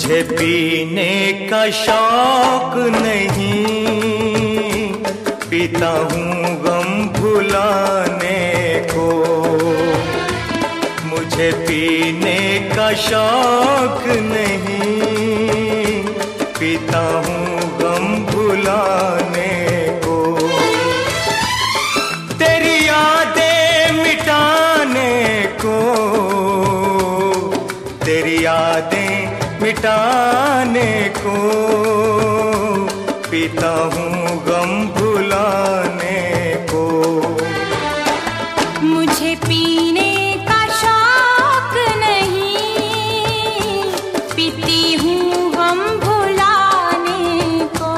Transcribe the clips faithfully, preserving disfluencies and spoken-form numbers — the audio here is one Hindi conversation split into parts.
मुझे पीने का शौक नहीं, पीता हूँ गम भुलाने को। मुझे पीने का शौक नहीं, पीता हूँ गम भुलाने को। तेरी यादें मिटाने को, तेरी यादें मिटाने को, पीता हूँ गम भुलाने को। मुझे पीने का शौक नहीं, पीती हूँ गम भुलाने को।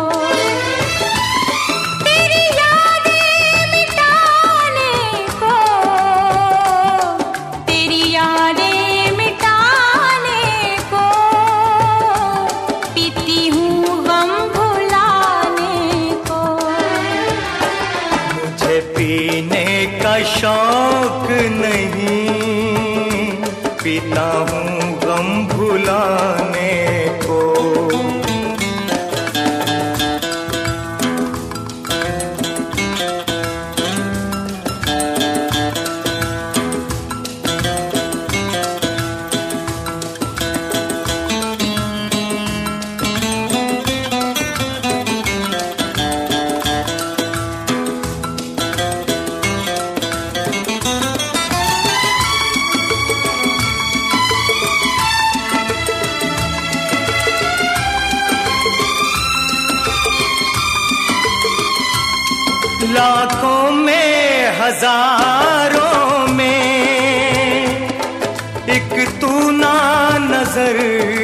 तेरी यादें मिटाने को, तेरी यादें मिटाने को, पीती हूँ गम भुलाने को। मुझे पीने का शौक नहीं, पीता हूँ गम भुलाने को। लाखों में हजारों में एक तू ना नजर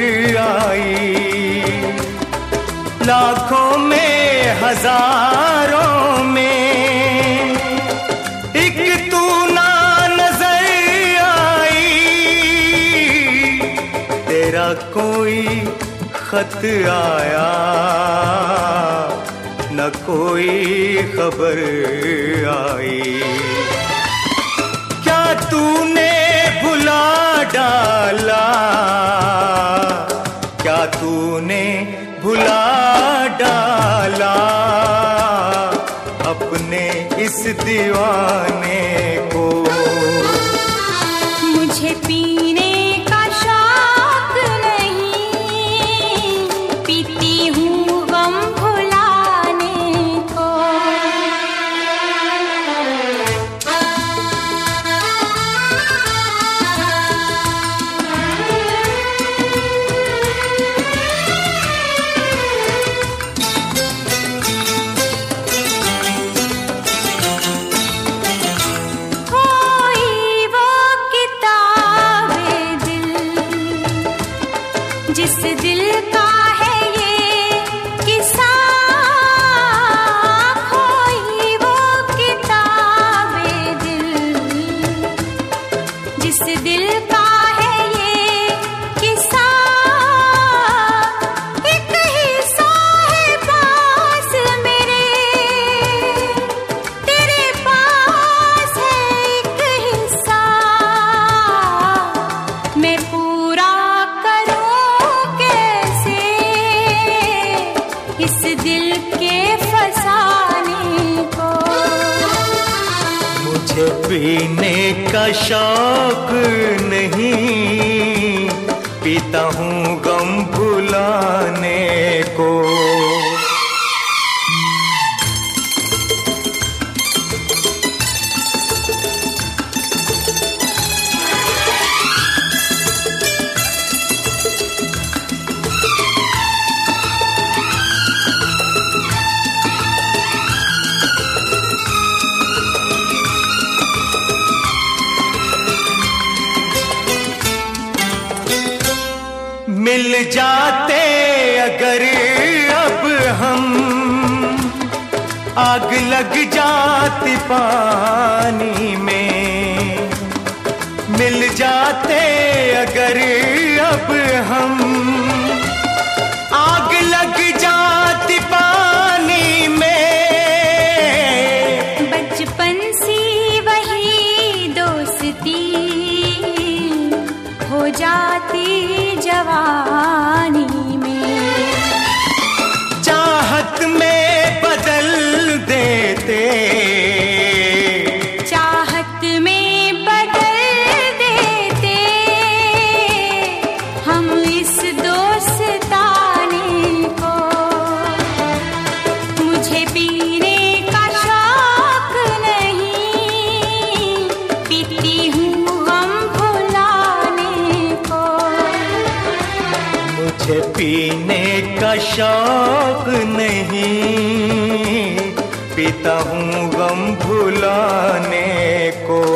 आई। लाखों में हजारों में एक तू ना नजर आई। तेरा कोई खत आया न कोई खबर आई। क्या तूने भुला डाला, क्या तूने भुला डाला अपने इस दीवाने को। मुझे पीने का शौक नहीं, पीती हूँ गम भुलाने को। जिस दिल का है ये किस्सा, खोई वो किताबे दिल। जिस दिल का है ये किस्सा, एक हिस्सा है पास मेरे, तेरे पास है एक हिस्सा। मैं पूरा इस दिल के फसाने को। मुझे पीने का शौक नहीं, पीता हूँ गम भुलाने को। मिल जाते अगर अब हम, आग लग जाती पानी में। मिल जाते अगर अब हम, आग लग जाती पानी में। बचपन सी वही दोस्ती हो जाती जवानी में। चाहत में बदल देते, चाहत में बदल देते हम इस दोस्ताने को। मुझे पीने का शौक नहीं, पीती हूँ गम भुलाने को। मुझे पीने का शौक नहीं, पीता हूँ गम भुलाने को।